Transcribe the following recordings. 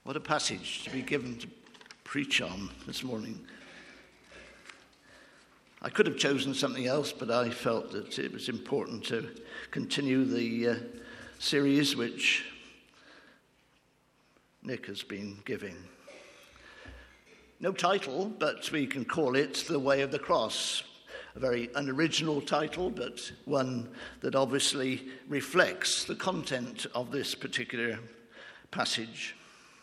What a passage to be given to preach on this morning. I could have chosen something else, but I felt that it was important to continue the series which Nick has been giving. No title, but we can call it The Way of the Cross. A very unoriginal title, but one that obviously reflects the content of this particular passage.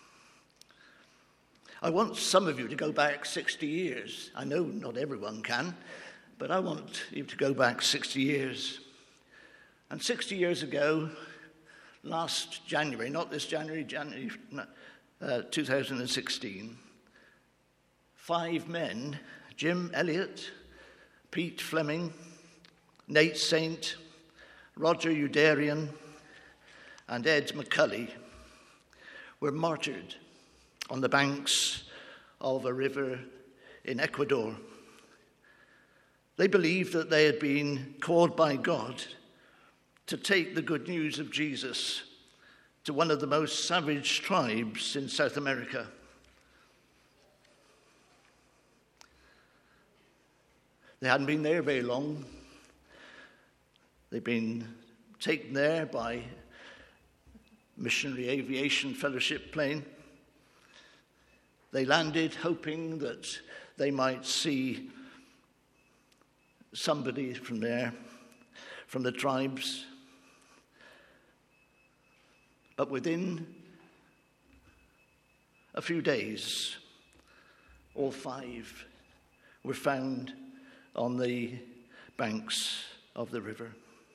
I want some of you to go back 60 years. I know not everyone can, but I want you to go back 60 years. And 60 years ago, last January, not this January, 2016, 5 men, Jim Elliot, Pete Fleming, Nate Saint, Roger Youderian, and Ed McCulley, were martyred on the banks of a river in Ecuador. They believed that they had been called by God to take the good news of Jesus to one of the most savage tribes in South America. They hadn't been there very long. They'd been taken there by Missionary Aviation Fellowship plane. They landed hoping that they might see somebody from there, from the tribes. But within a few days, all 5 were found on the banks of the river.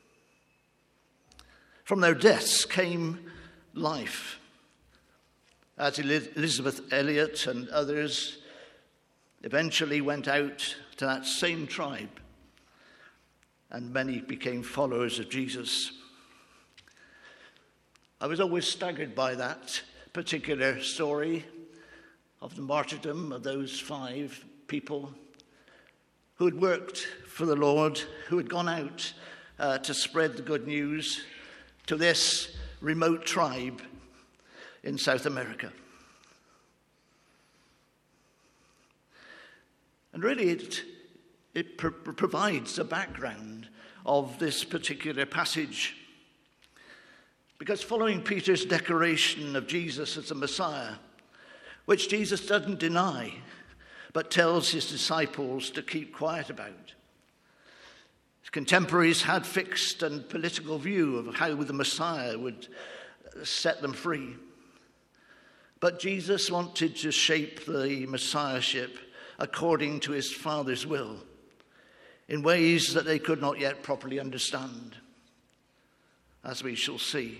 From their deaths came life, as Elizabeth Elliot and others eventually went out to that same tribe, and many became followers of Jesus. I was always staggered by that particular story of the martyrdom of those 5 people who had worked for the Lord, who had gone out to spread the good news to this remote tribe in South America. And really it provides a background of this particular passage. Because following Peter's declaration of Jesus as the Messiah, which Jesus doesn't deny, but tells his disciples to keep quiet about, his contemporaries had fixed a political view of how the Messiah would set them free. But Jesus wanted to shape the Messiahship according to his Father's will in ways that they could not yet properly understand, as we shall see.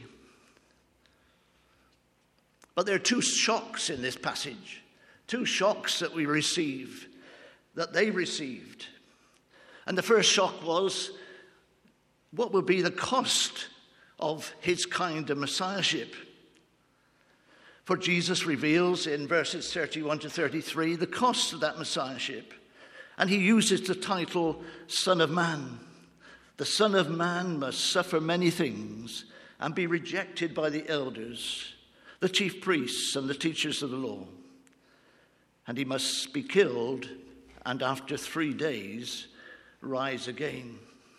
But there are 2 shocks in this passage, 2 shocks that we receive, that they received. And the first shock was, what will be the cost of his kind of Messiahship? For Jesus reveals in verses 31 to 33 the cost of that Messiahship. And he uses the title Son of Man. The Son of Man must suffer many things and be rejected by the elders, the chief priests and the teachers of the law. And he must be killed and after 3 days rise again.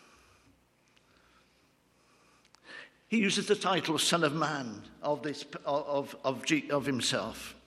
He uses the title Son of Man of himself.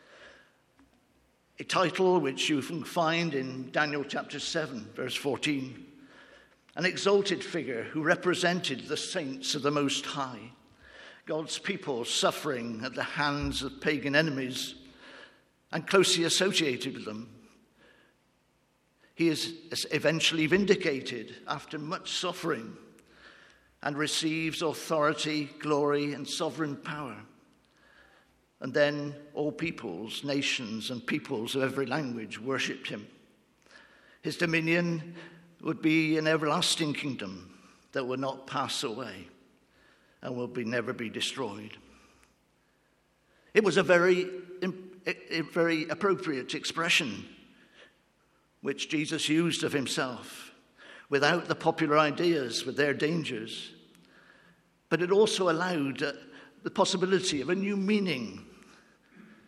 A title which you can find in Daniel chapter 7, verse 14. An exalted figure who represented the saints of the Most High, God's people suffering at the hands of pagan enemies and closely associated with them. He is eventually vindicated after much suffering and receives authority, glory, and sovereign power. And then all peoples, nations, and peoples of every language worshipped him. His dominion would be an everlasting kingdom that will not pass away and will never be destroyed. It was a very appropriate expression which Jesus used of himself, without the popular ideas with their dangers. But it also allowed the possibility of a new meaning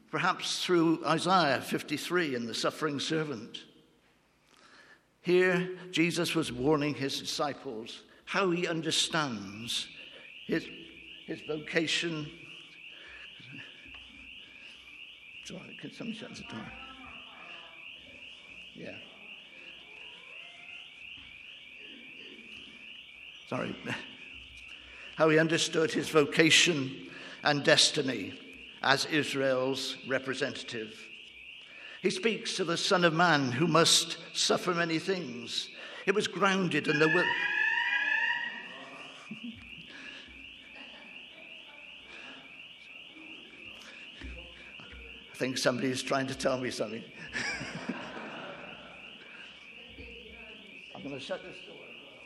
perhaps through Isaiah 53 and the suffering servant. Here, Jesus was warning his disciples how he understands his vocation. Sorry, can somebody shut the door? Yeah. Sorry. How he understood his vocation and destiny as Israel's representative. He speaks to the Son of Man who must suffer many things. It was grounded in the will. I think somebody is trying to tell me something. I'm going to shut this door.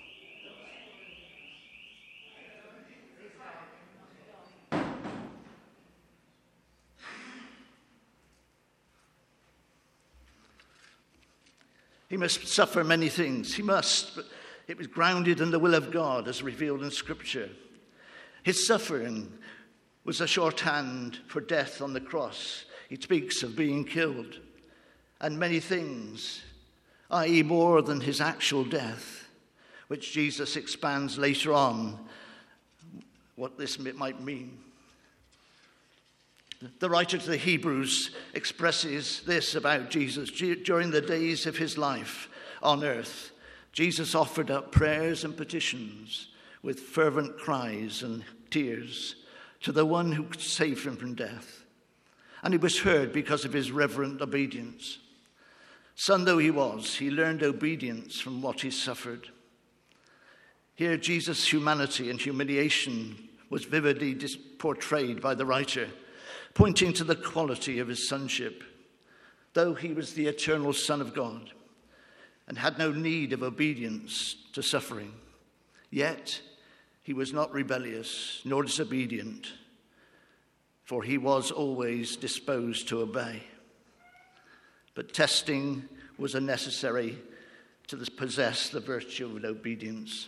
He must suffer many things. He must, but it was grounded in the will of God as revealed in Scripture. His suffering was a shorthand for death on the cross. He speaks of being killed and many things, i.e. more than his actual death, which Jesus expands later on what this might mean. The writer to the Hebrews expresses this about Jesus. During the days of his life on earth, Jesus offered up prayers and petitions with fervent cries and tears to the one who could save him from death. And he was heard because of his reverent obedience. Son though he was, he learned obedience from what he suffered. Here, Jesus' humanity and humiliation was vividly portrayed by the writer, pointing to the quality of his sonship. Though he was the eternal Son of God and had no need of obedience to suffering, yet he was not rebellious nor disobedient, for he was always disposed to obey. But testing was necessary to possess the virtue of obedience.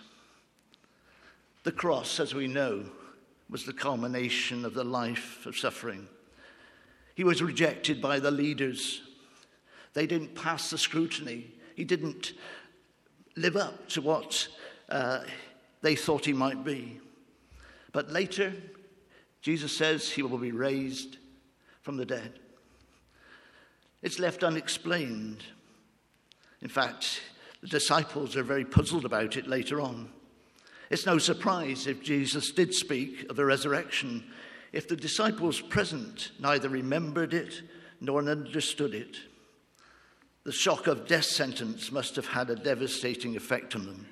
The cross, as we know, was the culmination of the life of suffering. He was rejected by the leaders. They didn't pass the scrutiny. He didn't live up to what they thought he might be. But later, Jesus says he will be raised from the dead. It's left unexplained. In fact, the disciples are very puzzled about it later on. It's no surprise if Jesus did speak of a resurrection, if the disciples present neither remembered it nor understood it. The shock of death sentence must have had a devastating effect on them.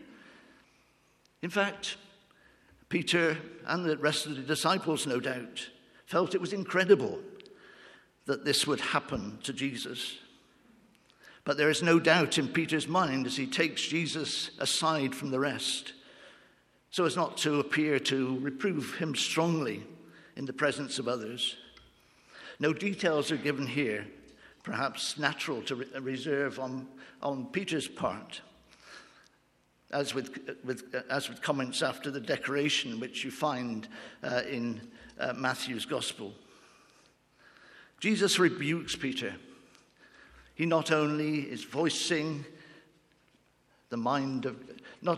In fact, Peter and the rest of the disciples, no doubt, felt it was incredible that this would happen to Jesus. But there is no doubt in Peter's mind as he takes Jesus aside from the rest, so as not to appear to reprove him strongly in the presence of others. No details are given here, perhaps natural to reserve on Peter's part, as with comments after the decoration, which you find in Matthew's Gospel. Jesus rebukes Peter. He not only is voicing the mind of, not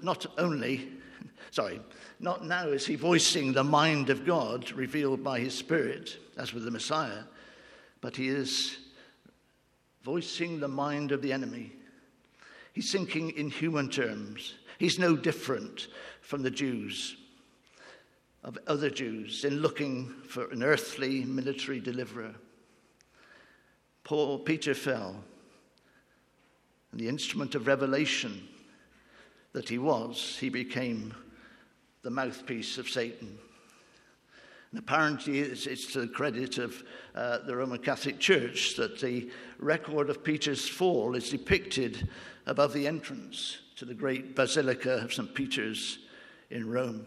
now is he voicing the mind of God revealed by his Spirit, as with the Messiah, but he is voicing the mind of the enemy. He's thinking in human terms. He's no different from the Jews, of other Jews, in looking for an earthly military deliverer. Peter fell, and the instrument of revelation that he became the mouthpiece of Satan. And apparently it's to the credit of the Roman Catholic Church that the record of Peter's fall is depicted above the entrance to the great Basilica of St. Peter's in Rome.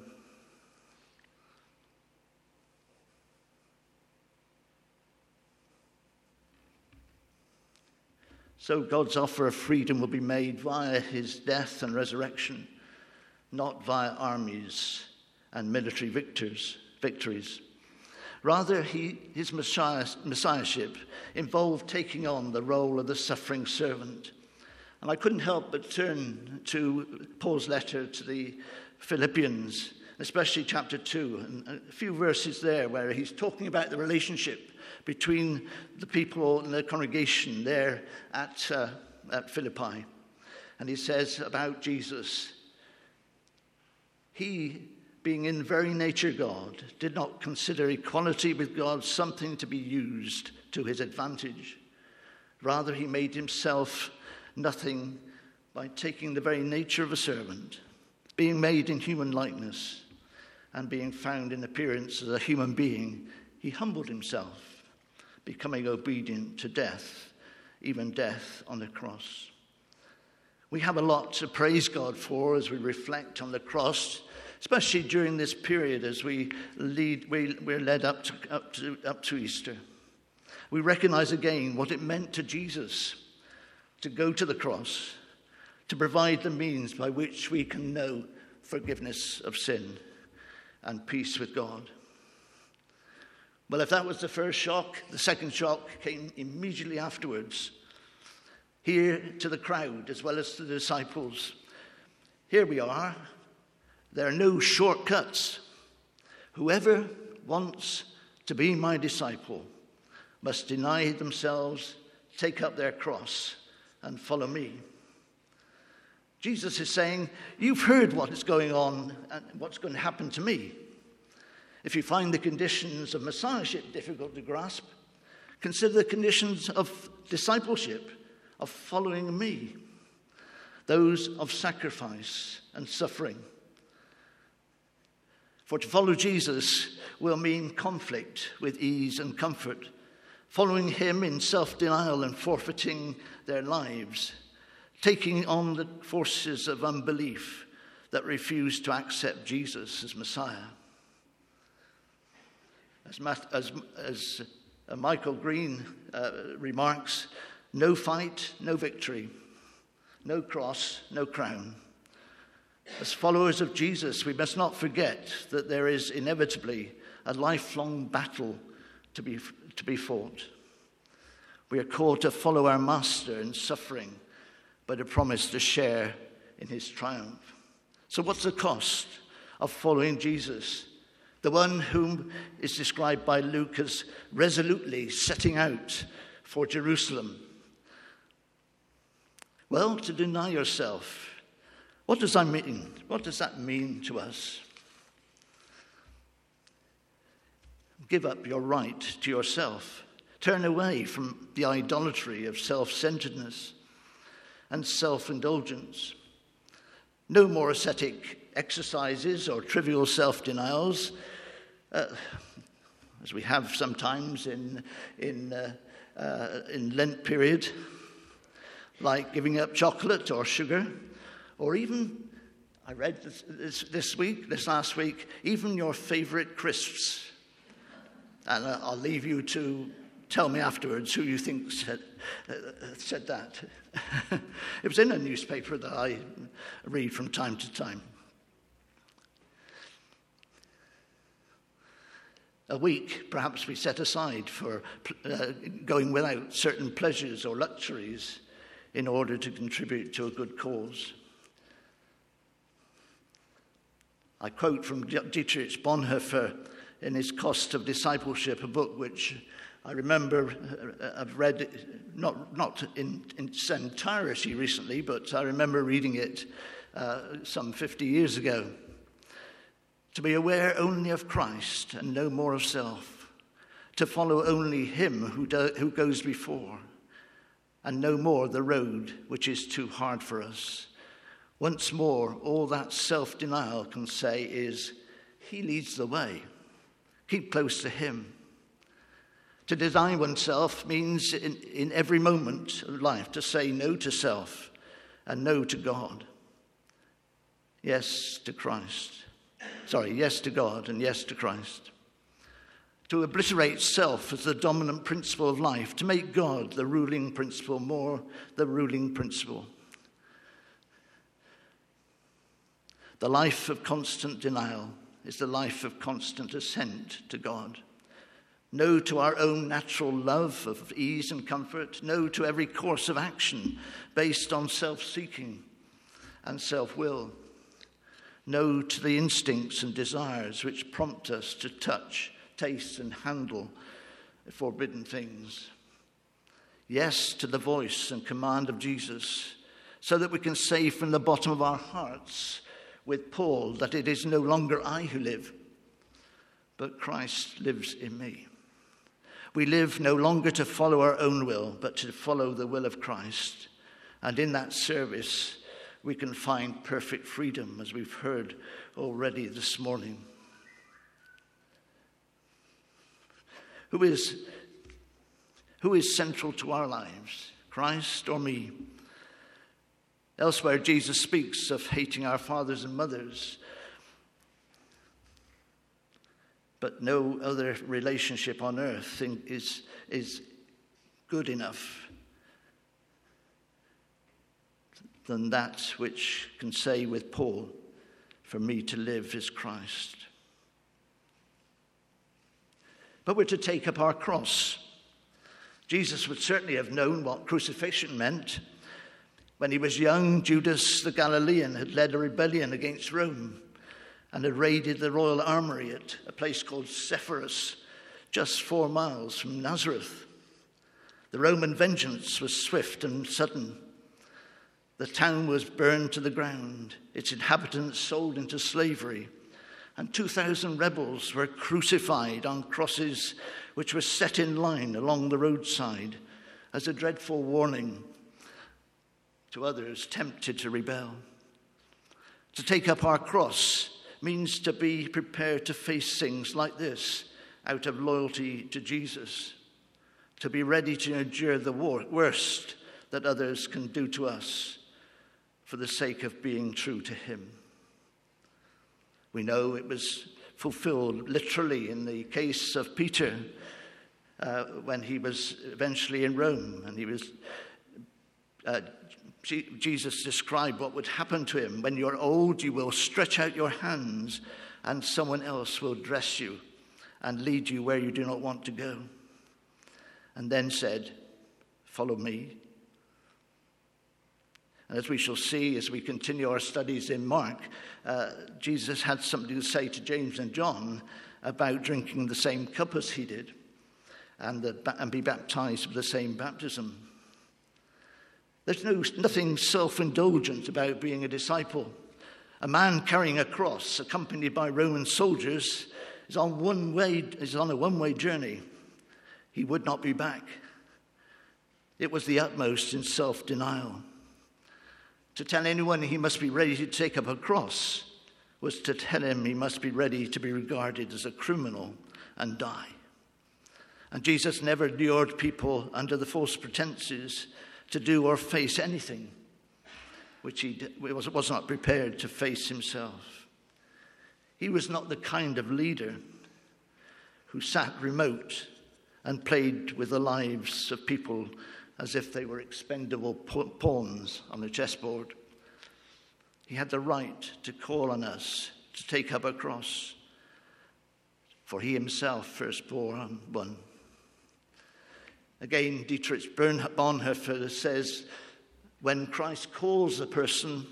So God's offer of freedom will be made via his death and resurrection, not via armies and military victories. Rather, his messiahship involved taking on the role of the suffering servant. And I couldn't help but turn to Paul's letter to the Philippians, especially chapter 2, and a few verses there where he's talking about the relationship between the people in the congregation there at Philippi. And he says about Jesus, he, being in very nature God, did not consider equality with God something to be used to his advantage. Rather, he made himself nothing by taking the very nature of a servant, being made in human likeness, and being found in appearance as a human being, he humbled himself, becoming obedient to death, even death on the cross. We have a lot to praise God for as we reflect on the cross, especially during this period as we're led up to Easter. We recognize again what it meant to Jesus to go to the cross, to provide the means by which we can know forgiveness of sin and peace with God. Well, if that was the first shock, the second shock came immediately afterwards. Here to the crowd as well as to the disciples. Here we are. There are no shortcuts. Whoever wants to be my disciple must deny themselves, take up their cross, and follow me. Jesus is saying, you've heard what is going on and what's going to happen to me. If you find the conditions of messiahship difficult to grasp, consider the conditions of discipleship, of following me, those of sacrifice and suffering. For to follow Jesus will mean conflict with ease and comfort, following him in self-denial and forfeiting their lives, taking on the forces of unbelief that refuse to accept Jesus as Messiah. As Michael Green remarks, no fight, no victory, no cross, no crown. As followers of Jesus, we must not forget that there is inevitably a lifelong battle to be fought. We are called to follow our Master in suffering, but a promise to share in his triumph. So what's the cost of following Jesus, the one whom is described by Luke as resolutely setting out for Jerusalem? Well, to deny yourself. What does that mean? What does that mean to us? Give up your right to yourself. Turn away from the idolatry of self-centeredness and self-indulgence. No more ascetic exercises or trivial self-denials, as we have sometimes in Lent period, like giving up chocolate or sugar, or even, I read this last week, even your favorite crisps. And I'll leave you to tell me afterwards who you think said that. It was in a newspaper that I read from time to time. A week, perhaps, we set aside for going without certain pleasures or luxuries in order to contribute to a good cause. I quote from Dietrich Bonhoeffer in his Cost of Discipleship, a book which I remember I've read not in its entirety recently, but I remember reading it some 50 years ago. To be aware only of Christ and no more of self, to follow only him who goes before, and no more the road which is too hard for us. Once more, all that self-denial can say is, he leads the way. Keep close to him. To deny oneself means in every moment of life to say no to self and no to God. Yes to Christ. Yes to God and yes to Christ. To obliterate self as the dominant principle of life, to make God the ruling principle, more the ruling principle. The life of constant denial is the life of constant assent to God. no to our own natural love of ease and comfort, no to every course of action based on self-seeking and self-will, no to the instincts and desires which prompt us to touch, taste, and handle forbidden things. Yes to the voice and command of Jesus, so that we can say from the bottom of our hearts with Paul that it is no longer I who live, but Christ lives in me. We live no longer to follow our own will, but to follow the will of Christ. And in that service, we can find perfect freedom, as we've heard already this morning. Who is central to our lives, Christ or me? Elsewhere, Jesus speaks of hating our fathers and mothers, but no other relationship on earth is good enough than that which can say with Paul, for me to live is Christ. But we're to take up our cross. Jesus would certainly have known what crucifixion meant. When he was young, Judas the Galilean had led a rebellion against Rome and had raided the royal armory at a place called Sepphoris, just 4 miles from Nazareth. The Roman vengeance was swift and sudden. The town was burned to the ground, its inhabitants sold into slavery, and 2,000 rebels were crucified on crosses which were set in line along the roadside as a dreadful warning to others tempted to rebel. To take up our cross means to be prepared to face things like this out of loyalty to Jesus, to be ready to endure the worst that others can do to us for the sake of being true to him. We know it was fulfilled literally in the case of Peter when he was eventually in Rome, and he was Jesus described what would happen to him. When you're old, you will stretch out your hands and someone else will dress you and lead you where you do not want to go. And then said, follow me. And as we shall see as we continue our studies in Mark, Jesus had something to say to James and John about drinking the same cup as he did and be baptized with the same baptism. There's nothing self-indulgent about being a disciple. A man carrying a cross, accompanied by Roman soldiers, is on a one-way journey. He would not be back. It was the utmost in self-denial. To tell anyone he must be ready to take up a cross was to tell him he must be ready to be regarded as a criminal and die. And Jesus never lured people under the false pretenses to do or face anything which he was not prepared to face himself. He was not the kind of leader who sat remote and played with the lives of people as if they were expendable pawns on a chessboard. He had the right to call on us to take up a cross, for he himself first bore one. Again, Dietrich Bonhoeffer says, when Christ calls a person,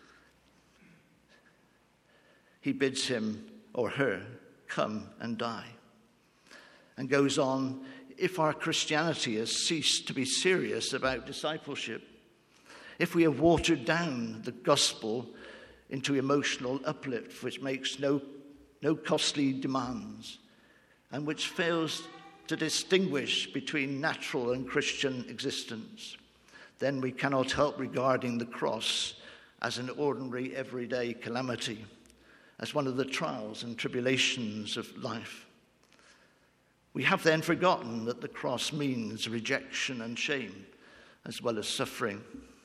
he bids him or her come and die. And goes on, if our Christianity has ceased to be serious about discipleship, if we have watered down the gospel into emotional uplift which makes no costly demands and which fails to distinguish between natural and Christian existence, then we cannot help regarding the cross as an ordinary, everyday calamity, as one of the trials and tribulations of life. We have then forgotten that the cross means rejection and shame, as well as suffering.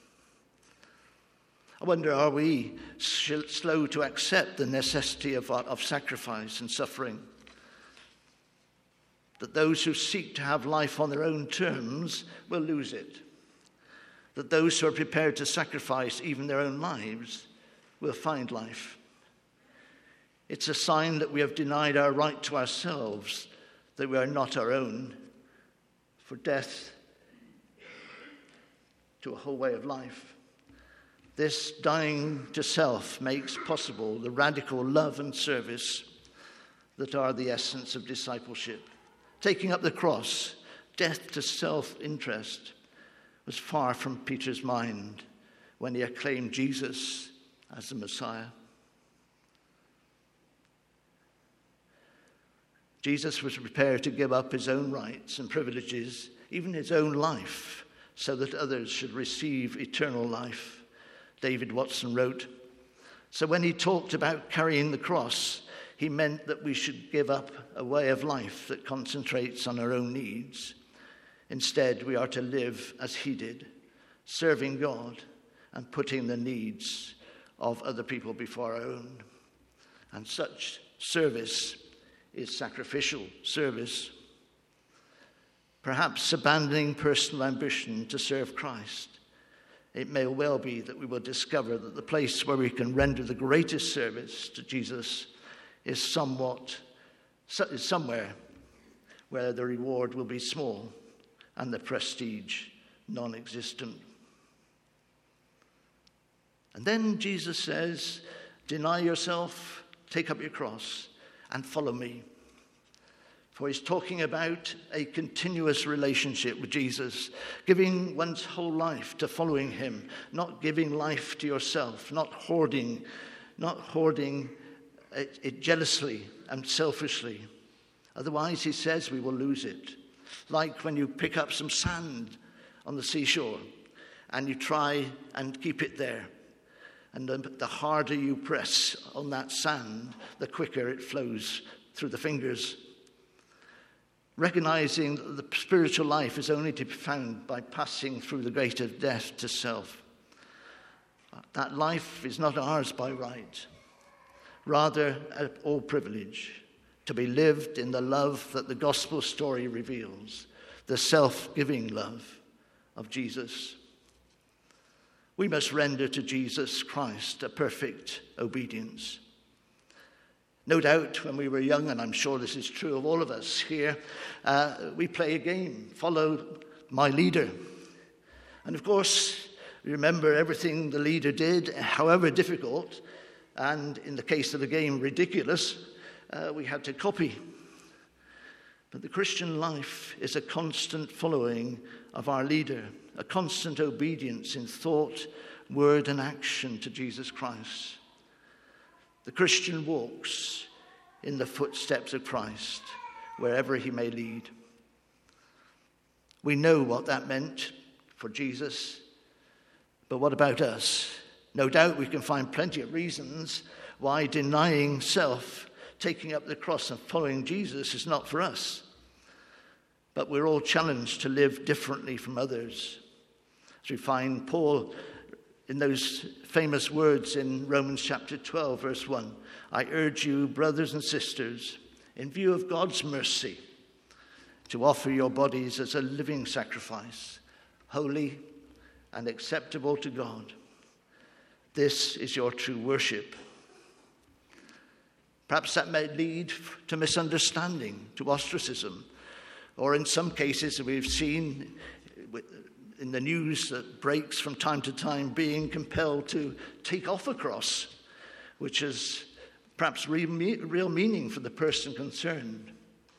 I wonder, are we slow to accept the necessity of sacrifice and suffering? That those who seek to have life on their own terms will lose it. That those who are prepared to sacrifice even their own lives will find life. It's a sign that we have denied our right to ourselves, that we are not our own, for death to a whole way of life. This dying to self makes possible the radical love and service that are the essence of discipleship. Taking up the cross, death to self-interest, was far from Peter's mind when he acclaimed Jesus as the Messiah. Jesus was prepared to give up his own rights and privileges, even his own life, so that others should receive eternal life. David Watson wrote, "So when he talked about carrying the cross, he meant that we should give up a way of life that concentrates on our own needs. Instead, we are to live as he did, serving God and putting the needs of other people before our own. And such service is sacrificial service. Perhaps abandoning personal ambition to serve Christ, it may well be that we will discover that the place where we can render the greatest service to Jesus is somewhere where the reward will be small and the prestige non-existent." And then Jesus says, "Deny yourself, take up your cross, and follow me." For he's talking about a continuous relationship with Jesus, giving one's whole life to following him, not giving life to yourself, not hoarding it jealously and selfishly. Otherwise, he says, we will lose it. Like when you pick up some sand on the seashore and you try and keep it there. And the harder you press on that sand, the quicker it flows through the fingers. Recognizing that the spiritual life is only to be found by passing through the gate of death to self. That life is not ours by right, rather all privilege, to be lived in the love that the gospel story reveals, the self-giving love of Jesus. We must render to Jesus Christ a perfect obedience. No doubt when we were young, and I'm sure this is true of all of us here, we play a game, follow my leader. And of course, we remember everything the leader did, however difficult, and in the case of the game, ridiculous, we had to copy. But the Christian life is a constant following of our leader, a constant obedience in thought, word, and action to Jesus Christ. The Christian walks in the footsteps of Christ, wherever he may lead. We know what that meant for Jesus, but what about us? No doubt we can find plenty of reasons why denying self, taking up the cross and following Jesus is not for us. But we're all challenged to live differently from others. As we find Paul in those famous words in Romans chapter 12, verse 1, "I urge you, brothers and sisters, in view of God's mercy, to offer your bodies as a living sacrifice, holy and acceptable to God. This is your true worship." Perhaps that may lead to misunderstanding, to ostracism, or in some cases we've seen in the news that breaks from time to time, being compelled to take off a cross, which is perhaps real meaning for the person concerned.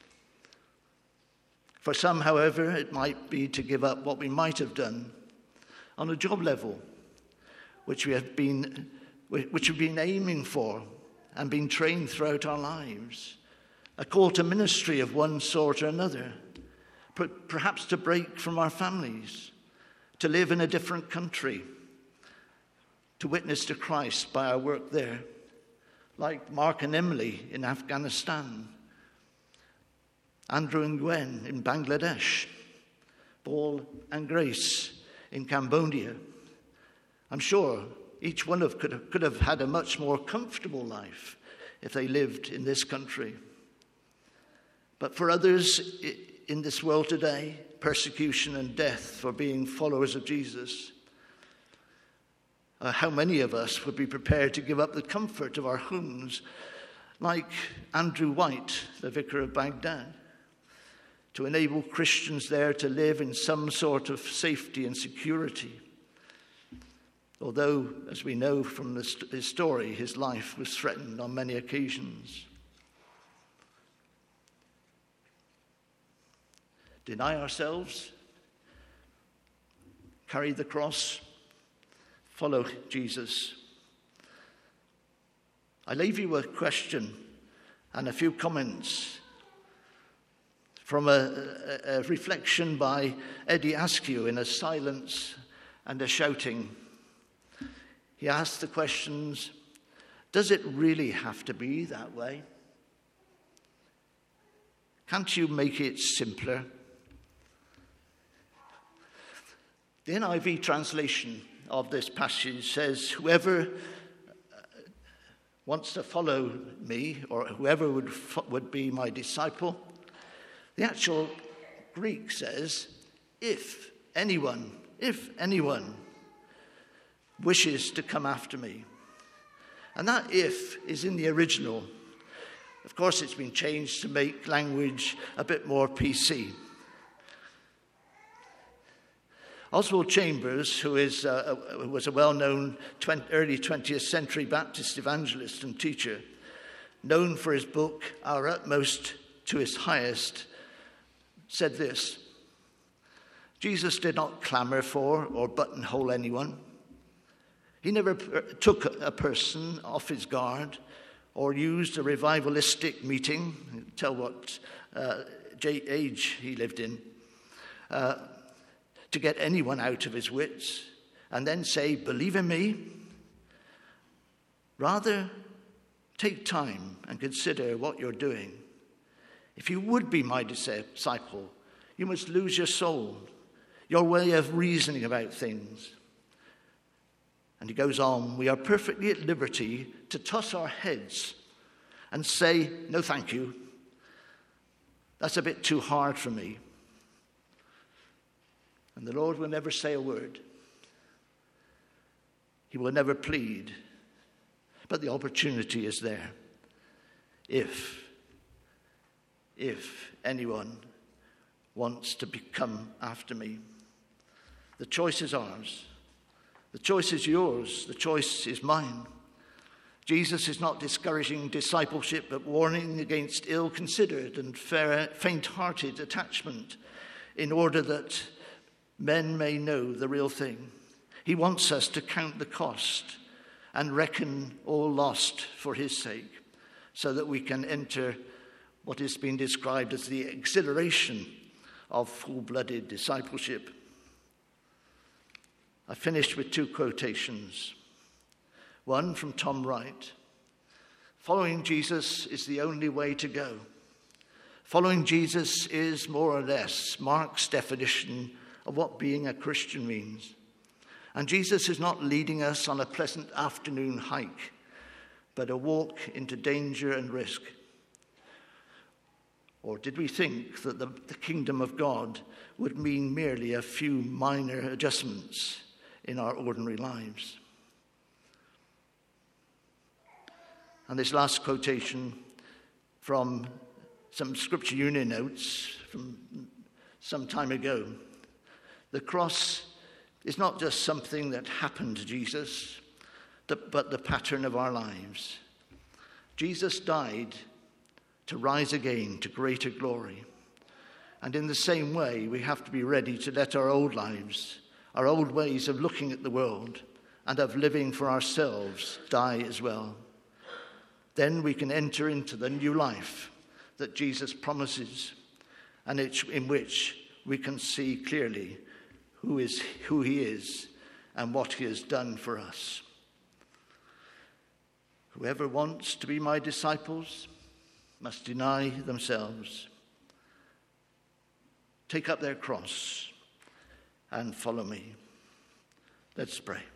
For some, however, it might be to give up what we might have done on a job level, which we've been aiming for and been trained throughout our lives, a call to ministry of one sort or another, perhaps to break from our families, to live in a different country, to witness to Christ by our work there, like Mark and Emily in Afghanistan, Andrew and Gwen in Bangladesh, Paul and Grace in Cambodia. I'm sure each one could have had a much more comfortable life if they lived in this country. But for others in this world today, persecution and death for being followers of Jesus, how many of us would be prepared to give up the comfort of our homes, like Andrew White, the vicar of Baghdad, to enable Christians there to live in some sort of safety and security. Although, as we know from his story, his life was threatened on many occasions. Deny ourselves, carry the cross, follow Jesus. I leave you a question and a few comments from a reflection by Eddie Askew in A Silence and a Shouting. He asked the questions, does it really have to be that way? Can't you make it simpler? The NIV translation of this passage says, whoever wants to follow me, or whoever would be my disciple. The actual Greek says, if anyone wishes to come after me. And that if is in the original. Of course, it's been changed to make language a bit more PC. Oswald Chambers, who was a well-known early 20th century Baptist evangelist and teacher, known for his book, Our Utmost to His Highest, said this: Jesus did not clamor for or buttonhole anyone. He never took a person off his guard or used a revivalistic meeting, tell what age he lived in, to get anyone out of his wits and then say, believe in me. Rather, take time and consider what you're doing. If you would be my disciple, you must lose your soul, your way of reasoning about things. And he goes on, we are perfectly at liberty to toss our heads and say, no, thank you. That's a bit too hard for me. And the Lord will never say a word. He will never plead. But the opportunity is there. If anyone wants to come after me, the choice is ours. The choice is yours. The choice is mine. Jesus is not discouraging discipleship, but warning against ill-considered and faint-hearted attachment in order that men may know the real thing. He wants us to count the cost and reckon all lost for his sake, so that we can enter what has been described as the exhilaration of full-blooded discipleship. I finished with two quotations. One from Tom Wright. Following Jesus is the only way to go. Following Jesus is more or less Mark's definition of what being a Christian means. And Jesus is not leading us on a pleasant afternoon hike, but a walk into danger and risk. Or did we think that the kingdom of God would mean merely a few minor adjustments in our ordinary lives? And this last quotation from some Scripture Union notes from some time ago. The cross is not just something that happened to Jesus, but the pattern of our lives. Jesus died to rise again to greater glory. And in the same way, we have to be ready to let our old lives, our old ways of looking at the world and of living for ourselves, die as well. Then we can enter into the new life that Jesus promises, and in which we can see clearly who he is and what he has done for us. Whoever wants to be my disciples must deny themselves, take up their cross, and follow me. Let's pray.